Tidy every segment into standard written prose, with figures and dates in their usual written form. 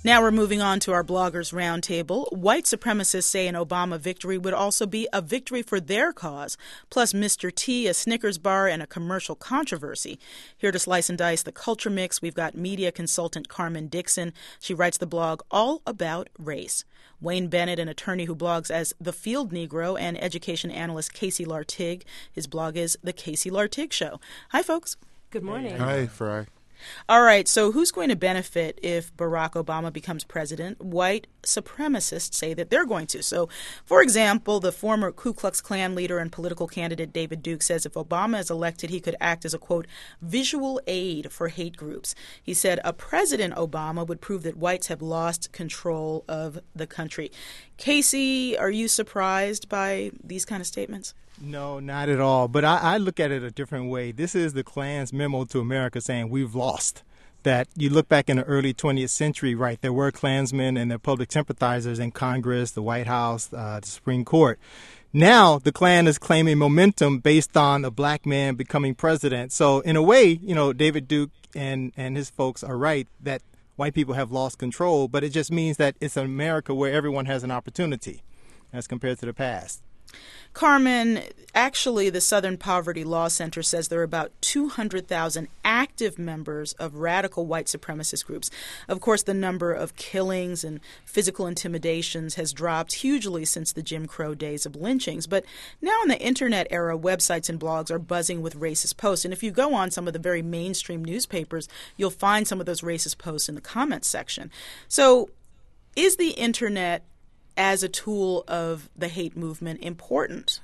Now we're moving on to our Bloggers Roundtable. White supremacists say an Obama victory would also be a victory for their cause, plus Mr. T, a Snickers bar, and a commercial controversy. Here to slice and dice the culture mix, we've got media consultant Carmen Dixon. She writes the blog All About Race. Wayne Bennett, an attorney who blogs as The Field Negro, and education analyst Casey Lartigue. His blog is The Casey Lartigue Show. Hi, folks. Good morning. Hi, Fry. All right, so who's going to benefit if Barack Obama becomes president? White supremacists say that they're going to. So, for example, the former Ku Klux Klan leader and political candidate David Duke says if Obama is elected, he could act as a, quote, visual aid for hate groups. He said a President Obama would prove that whites have lost control of the country. Casey, are you surprised by these kind of statements? No, not at all. But I look at it a different way. This is the Klan's memo to America saying we've lost. That you look back in the early 20th century, right, there were Klansmen and their public sympathizers in Congress, the White House, the Supreme Court. Now the Klan is claiming momentum based on a black man becoming president. So in a way, you know, David Duke and his folks are right that white people have lost control, but it just means that it's an America where everyone has an opportunity as compared to the past. Carmen, actually, the Southern Poverty Law Center says there are about 200,000 active members of radical white supremacist groups. Of course, the number of killings and physical intimidations has dropped hugely since the Jim Crow days of lynchings. But now in the Internet era, websites and blogs are buzzing with racist posts. And if you go on some of the very mainstream newspapers, you'll find some of those racist posts in the comments section. So is the Internet as a tool of the hate movement important?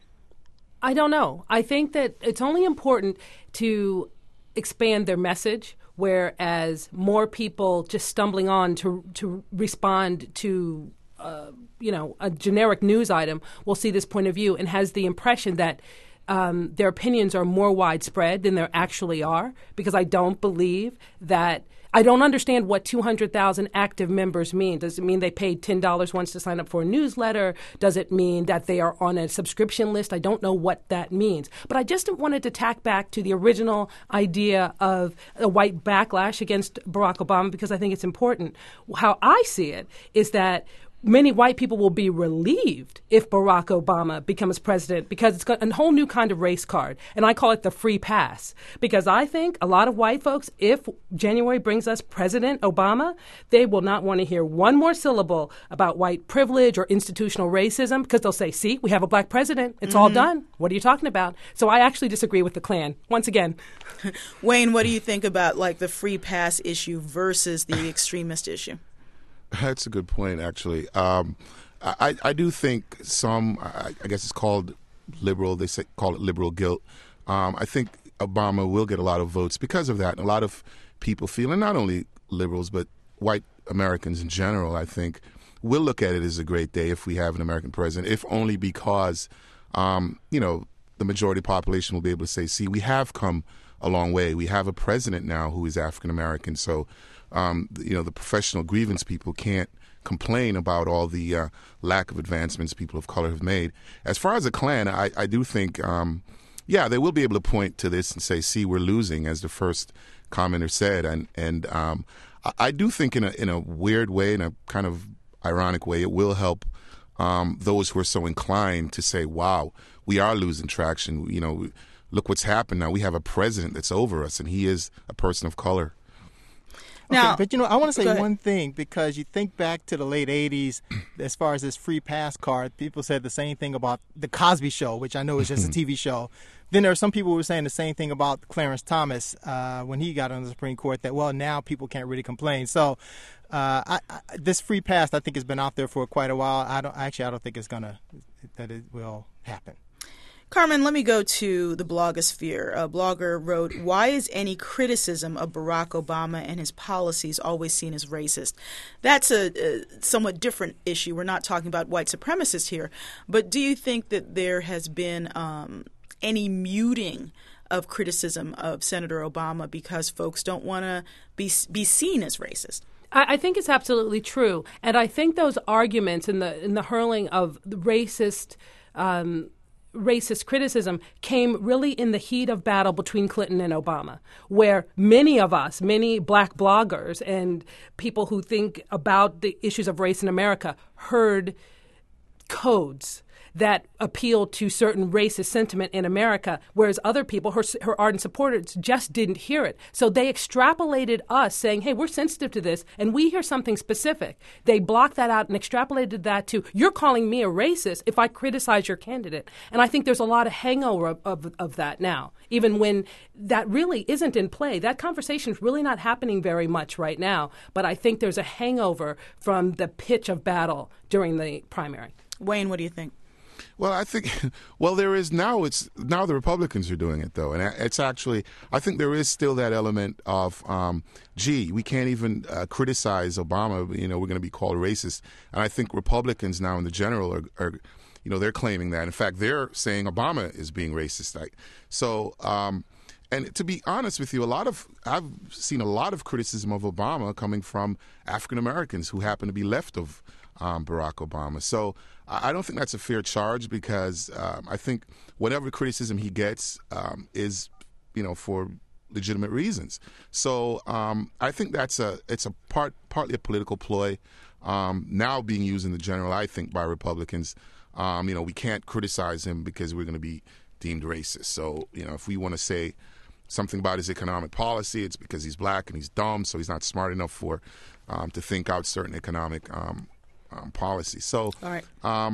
I don't know. I think that it's only important to expand their message, whereas more people just stumbling on to respond to a generic news item will see this point of view and has the impression that their opinions are more widespread than there actually are, because I don't believe that. I don't understand what 200,000 active members mean. Does it mean they paid $10 once to sign up for a newsletter? Does it mean that they are on a subscription list? I don't know what that means. But I just wanted to tack back to the original idea of a white backlash against Barack Obama, because I think it's important. How I see it is that many white people will be relieved if Barack Obama becomes president, because it's got a whole new kind of race card. And I call it the free pass, because I think a lot of white folks, if January brings us President Obama, they will not want to hear one more syllable about white privilege or institutional racism, because they'll say, see, we have a black president. It's all done. What are you talking about? So I actually disagree with the Klan. Once again. Wayne, what do you think about like the free pass issue versus the extremist issue? That's a good point, actually. I do think I guess it's called liberal, call it liberal guilt. I think Obama will get a lot of votes because of that. And a lot of people feel, and not only liberals, but white Americans in general, I think, will look at it as a great day if we have an American president, if only because, the majority population will be able to say, see, we have come a long way. We have a president now who is African American. So, the professional grievance people can't complain about all the lack of advancements people of color have made. As far as the Klan, I do think, they will be able to point to this and say, see, we're losing, as the first commenter said. And I do think in a weird way, in a kind of ironic way, it will help those who are so inclined to say, wow, we are losing traction. Look what's happened now. We have a president that's over us, and he is a person of color. Now, okay, but I want to say one thing, because you think back to the late 80s, as far as this free pass card, people said the same thing about the Cosby Show, which I know is just a TV show. Then there are some people who were saying the same thing about Clarence Thomas when he got on the Supreme Court, that, well, now people can't really complain. So this free pass, I think, has been out there for quite a while. I don't think that it will happen. Carmen, let me go to the blogosphere. A blogger wrote, why is any criticism of Barack Obama and his policies always seen as racist? That's a somewhat different issue. We're not talking about white supremacists here. But do you think that there has been any muting of criticism of Senator Obama because folks don't want to be seen as racist? I think it's absolutely true. And I think those arguments in the hurling of the racist racist criticism came really in the heat of battle between Clinton and Obama, where many of us, many black bloggers and people who think about the issues of race in America heard codes that appeal to certain racist sentiment in America, whereas other people, her ardent supporters, just didn't hear it. So they extrapolated us saying, hey, we're sensitive to this, and we hear something specific. They blocked that out and extrapolated that to, you're calling me a racist if I criticize your candidate. And I think there's a lot of hangover of that now, even when that really isn't in play. That conversation is really not happening very much right now, but I think there's a hangover from the pitch of battle during the primary. Wayne, what do you think? Well, I think, there is now. It's now the Republicans are doing it, though, and it's actually. I think there is still that element of, we can't even criticize Obama. We're going to be called racist, and I think Republicans now, in the general, are they're claiming that. In fact, they're saying Obama is being racist. And to be honest with you, I've seen a lot of criticism of Obama coming from African Americans who happen to be left of Barack Obama. So I don't think that's a fair charge, because I think whatever criticism he gets is, for legitimate reasons. So I think it's partly a political ploy now being used in the general, I think, by Republicans. We can't criticize him because we're going to be deemed racist. So, if we want to say something about his economic policy, it's because he's black and he's dumb, so he's not smart enough to think out certain economic policy. So all right.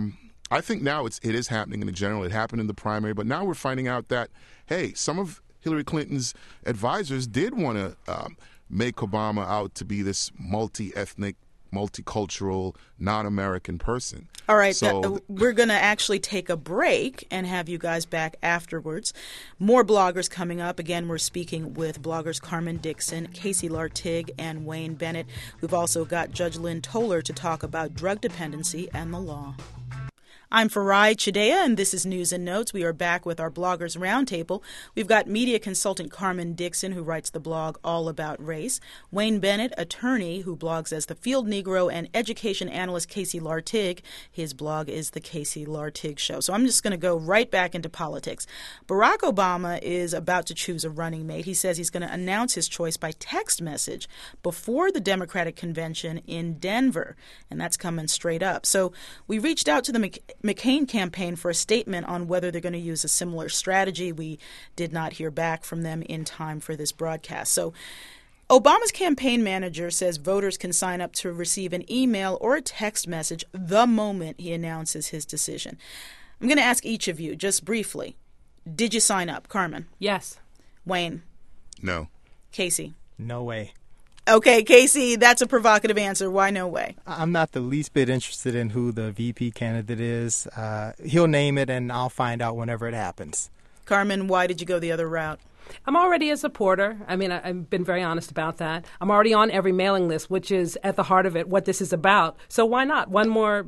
I think now it is happening in the general. It happened in the primary, but now we're finding out that, hey, some of Hillary Clinton's advisors did want to make Obama out to be this multi-ethnic, multicultural, non-American person. All right, so we're going to actually take a break and have you guys back afterwards. More bloggers coming up. Again, we're speaking with bloggers Carmen Dixon, Casey Lartigue, and Wayne Bennett. We've also got Judge Lynn Toler to talk about drug dependency and the law. I'm Farai Chideya, and this is News and Notes. We are back with our Bloggers Roundtable. We've got media consultant Carmen Dixon, who writes the blog All About Race, Wayne Bennett, attorney, who blogs as The Field Negro, and education analyst Casey Lartigue. His blog is The Casey Lartigue Show. So I'm just going to go right back into politics. Barack Obama is about to choose a running mate. He says he's going to announce his choice by text message before the Democratic convention in Denver, and that's coming straight up. So we reached out to the McCain campaign for a statement on whether they're going to use a similar strategy. We did not hear back from them in time for this broadcast. So Obama's campaign manager says voters can sign up to receive an email or a text message the moment he announces his decision. I'm going to ask each of you just briefly. Did you sign up? Carmen? Yes. Wayne? No. Casey? No way. Okay, Casey, that's a provocative answer. Why no way? I'm not the least bit interested in who the VP candidate is. He'll name it, and I'll find out whenever it happens. Carmen, why did you go the other route? I'm already a supporter. I mean, I've been very honest about that. I'm already on every mailing list, which is at the heart of it, what this is about. So why not? One more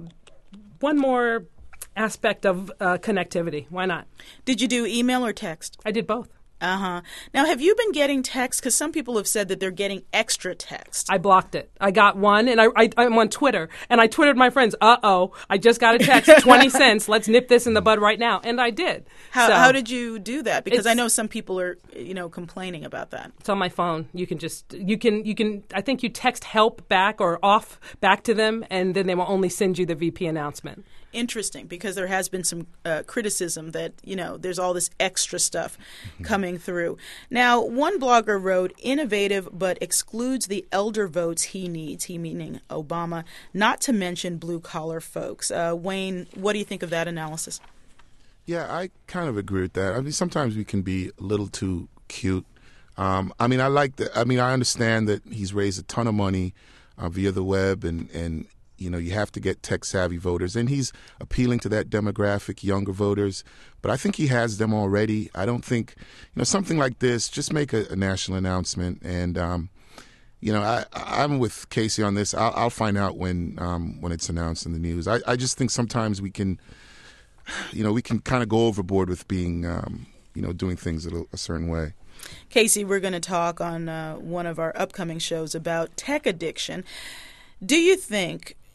aspect of connectivity. Why not? Did you do email or text? I did both. Uh-huh. Now, have you been getting texts? Because some people have said that they're getting extra texts. I blocked it. I got one, and I'm on Twitter, and I twittered my friends, I just got a text, 20 cents, let's nip this in the bud right now. And I did. How did you do that? Because I know some people are, complaining about that. It's on my phone. You can I think you text help back or off back to them, and then they will only send you the VP announcement. Interesting, because there has been some criticism that, there's all this extra stuff coming through. Now, one blogger wrote, innovative but excludes the elder votes he needs, he meaning Obama, not to mention blue-collar folks. Wayne, what do you think of that analysis? Yeah, I kind of agree with that. I mean, sometimes we can be a little too cute. I understand that he's raised a ton of money via the web, and you have to get tech-savvy voters, and he's appealing to that demographic, younger voters. But I think he has them already. I don't think, something like this, just make a national announcement. And, I'm with Casey on this. I'll find out when it's announced in the news. I just think sometimes we can kind of go overboard with being, doing things a certain way. Casey, we're going to talk on one of our upcoming shows about tech addiction. Do you think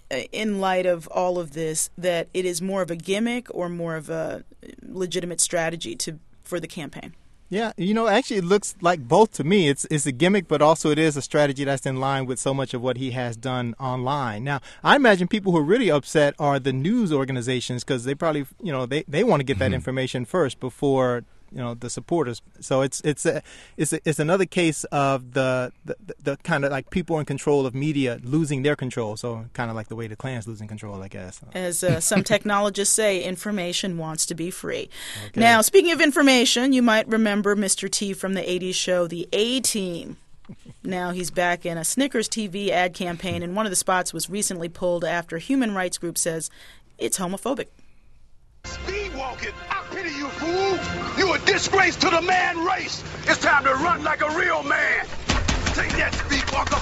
in light of all of this, that it is more of a gimmick or more of a legitimate strategy for the campaign? Yeah, actually it looks like both to me. It's a gimmick, but also it is a strategy that's in line with so much of what he has done online. Now, I imagine people who are really upset are the news organizations, because they probably, they want to get that information first before the supporters. So it's another case of the kind of like people in control of media losing their control. So kind of like the way the Klan's losing control, I guess. As some technologists say, information wants to be free. Okay. Now, speaking of information, you might remember Mr. T from the 80s show, The A-Team. Now he's back in a Snickers TV ad campaign, and one of the spots was recently pulled after a human rights group says it's homophobic. Speed walking, I pity you, fool. You a disgrace to the man race. It's time to run like a real man. Take that, speed walker.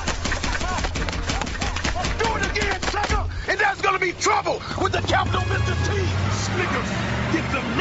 Do it again, sucker. And there's gonna be trouble with the capital Mr. T. Snickers, get them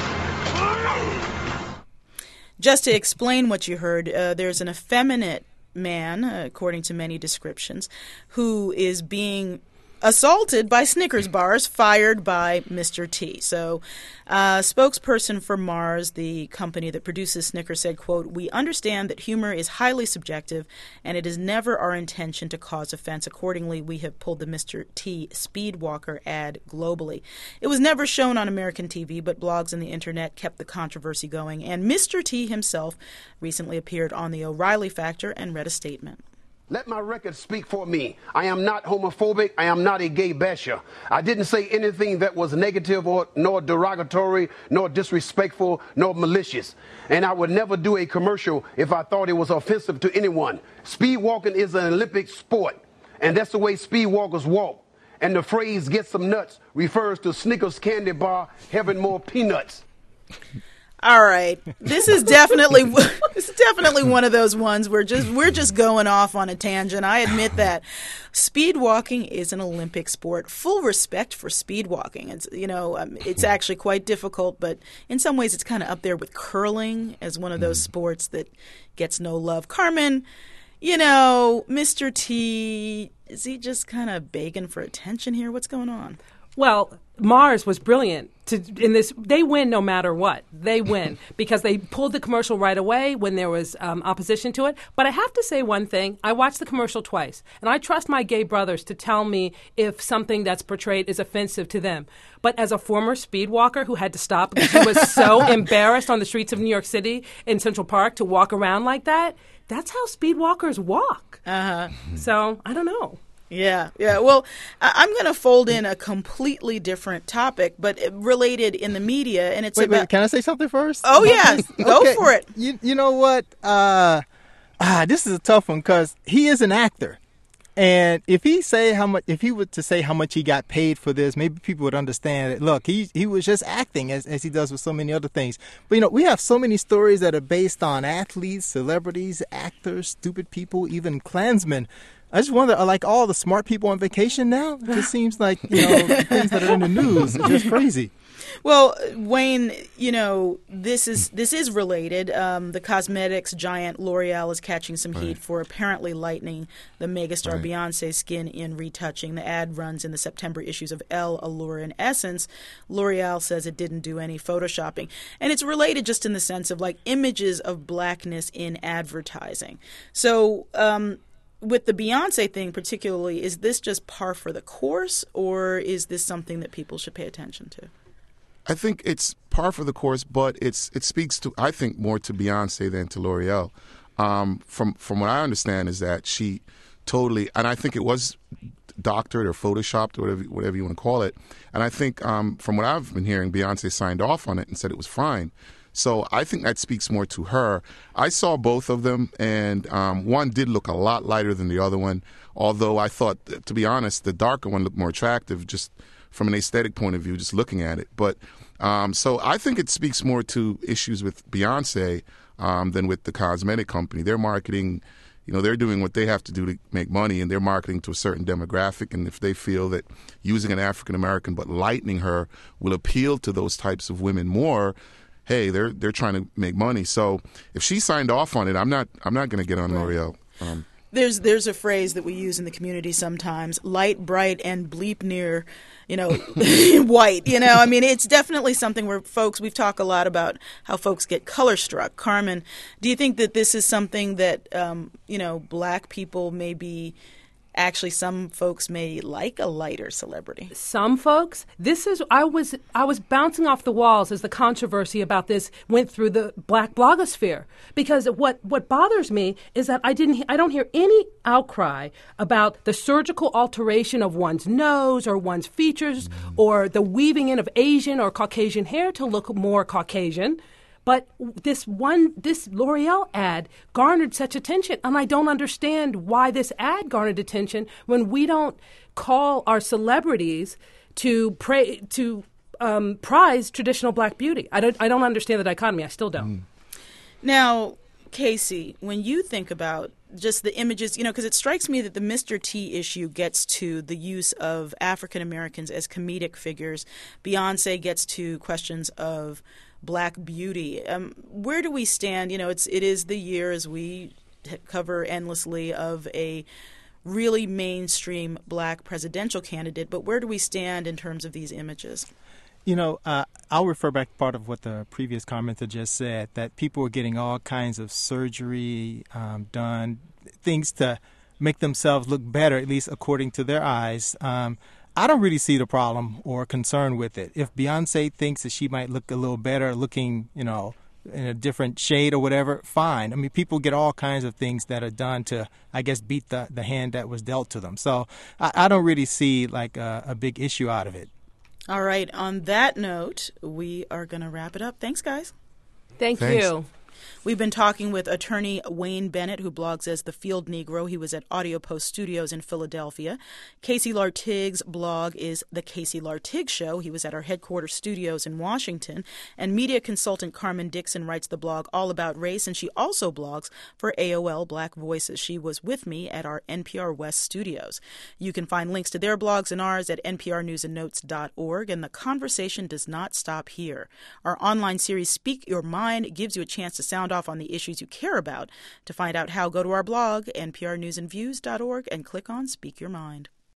nuts. Just to explain what you heard, there's an effeminate man, according to many descriptions, who is being assaulted by Snickers bars fired by Mr. T. So, spokesperson for Mars, the company that produces Snickers, said, quote, "We understand that humor is highly subjective, and it is never our intention to cause offense. Accordingly, we have pulled the Mr. T Speedwalker ad globally. It was never shown on American TV, but blogs and the internet kept the controversy going, and Mr. T himself recently appeared on the O'Reilly Factor and read a statement. Let my record speak for me. I am not homophobic. I am not a gay basher. I didn't say anything that was negative nor derogatory, nor disrespectful, nor malicious. And I would never do a commercial if I thought it was offensive to anyone. Speed walking is an Olympic sport, and that's the way speed walkers walk. And the phrase "get some nuts" refers to Snickers candy bar having more peanuts. All right, this is definitely one of those ones where we're just going off on a tangent. I admit that. Speed walking is an Olympic sport. Full respect for speed walking. It's it's actually quite difficult, but in some ways it's kind of up there with curling as one of those sports that gets no love. Carmen, Mr. T, is he just kind of begging for attention here? What's going on? Well, Mars was brilliant in this. They win no matter what. They win because they pulled the commercial right away when there was opposition to it. But I have to say one thing. I watched the commercial twice, and I trust my gay brothers to tell me if something that's portrayed is offensive to them. But as a former speed walker who had to stop because he was so embarrassed on the streets of New York City in Central Park to walk around like that, that's how speed walkers walk. So I don't know. Yeah. Well, I'm going to fold in a completely different topic, but related in the media, and it's Wait, can I say something first? Oh, yeah. Go for it. You know what? This is a tough one because he is an actor. And if he were to say how much he got paid for this, maybe people would understand it. Look, he was just acting as he does with so many other things. But, we have so many stories that are based on athletes, celebrities, actors, stupid people, even Klansmen. I just wonder, are like all the smart people on vacation now? It just seems like, the things that are in the news are just crazy. Well, Wayne, this is related. The cosmetics giant L'Oreal is catching some heat for apparently lightening the megastar Beyonce's skin in retouching. The ad runs in the September issues of Elle, Allure, and Essence. L'Oreal says it didn't do any photoshopping. And it's related just in the sense of like images of blackness in advertising. So, with the Beyonce thing particularly, is this just par for the course, or is this something that people should pay attention to? I think it's par for the course, but it speaks to, I think, more to Beyonce than to L'Oreal. From what I understand is that she totally, and I think it was doctored or photoshopped or whatever you want to call it. And I think from what I've been hearing, Beyonce signed off on it and said it was fine. So I think that speaks more to her. I saw both of them, and one did look a lot lighter than the other one, although I thought, to be honest, the darker one looked more attractive just from an aesthetic point of view, just looking at it. But so I think it speaks more to issues with Beyonce than with the cosmetic company. They're marketing, they're doing what they have to do to make money, and they're marketing to a certain demographic. And if they feel that using an African-American but lightening her will appeal to those types of women more, hey, they're trying to make money. So if she signed off on it, I'm not going to get on L'Oreal. There's a phrase that we use in the community sometimes: light, bright, and bleep near, white. I mean, it's definitely something where we've talked a lot about how folks get color struck. Carmen, do you think that this is something that black people may be? Actually, some folks may like a lighter celebrity. Some folks. I was bouncing off the walls as the controversy about this went through the black blogosphere. Because what bothers me is that I don't hear any outcry about the surgical alteration of one's nose or one's features or the weaving in of Asian or Caucasian hair to look more Caucasian. But this L'Oreal ad garnered such attention, and I don't understand why this ad garnered attention when we don't call our celebrities to prize traditional black beauty. I don't understand the dichotomy. I still don't. Now, Casey, when you think about just the images, because it strikes me that the Mr. T issue gets to the use of African Americans as comedic figures. Beyonce gets to questions of black beauty. Where do we stand? It is the year, as we cover endlessly, of a really mainstream black presidential candidate. But where do we stand in terms of these images? I'll refer back to part of what the previous commenter just said, that people are getting all kinds of surgery done, things to make themselves look better, at least according to their eyes. I don't really see the problem or concern with it. If Beyonce thinks that she might look a little better looking, in a different shade or whatever, fine. I mean, people get all kinds of things that are done to, I guess, beat the hand that was dealt to them. So I don't really see like a big issue out of it. All right. On that note, we are going to wrap it up. Thanks, guys. Thanks. You. We've been talking with attorney Wayne Bennett, who blogs as The Field Negro. He was at Audio Post Studios in Philadelphia. Casey Lartig's blog is The Casey Lartig Show. He was at our headquarters studios in Washington. And media consultant Carmen Dixon writes the blog All About Race, and she also blogs for AOL Black Voices. She was with me at our NPR West studios. You can find links to their blogs and ours at nprnewsandnotes.org, and the conversation does not stop here. Our online series Speak Your Mind gives you a chance to sound off on the issues you care about. To find out how, go to our blog, nprnewsandviews.org, and click on Speak Your Mind.